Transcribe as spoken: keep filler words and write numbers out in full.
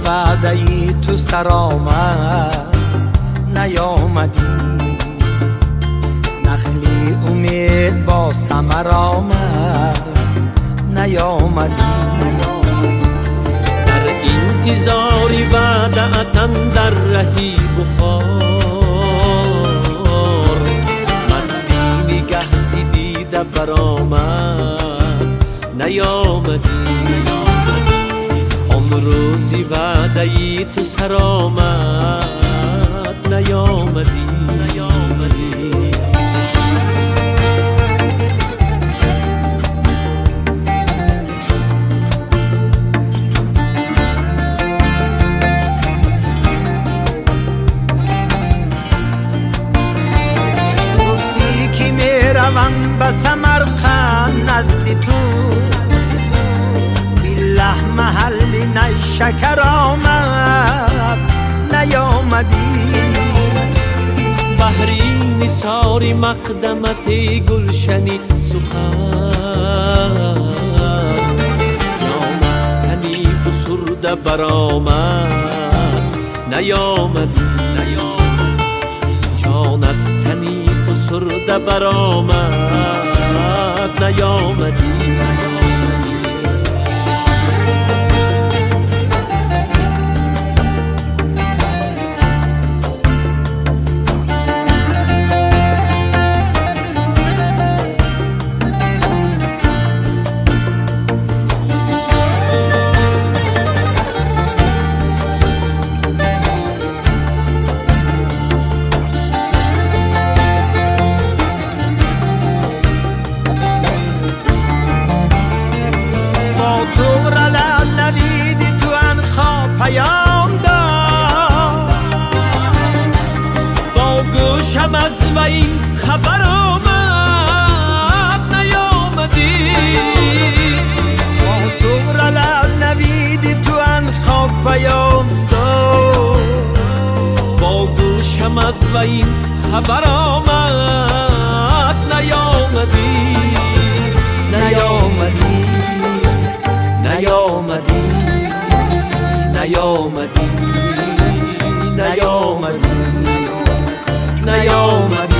وعده ای تو سر آمد نیامدی، نخلی امید با ثمر آمد نیامدی. در انتظاری وعده‌تن در رهی بخار، من نگه زدیده برآمد نیامدی. آن روزی وعده ای تو سر آمد نیامدی. روم به سمرقند نزد تو، بالله محلی نیشکر آمد نیامدی. بحری نثار مقدمت گلشنی سخن، جان از تنی فسرده برآمد نیامدی. جان از تنی فسرده برآمد نیامدی. پیام داد با گوشم از و این خبر آمد نیامدی. با تو رل از نوید تو ان خواب پیام داد با گوشم از و این خبر آمد نیامدی. نیامدی نیامدی نیامدی نیامدی نیامدی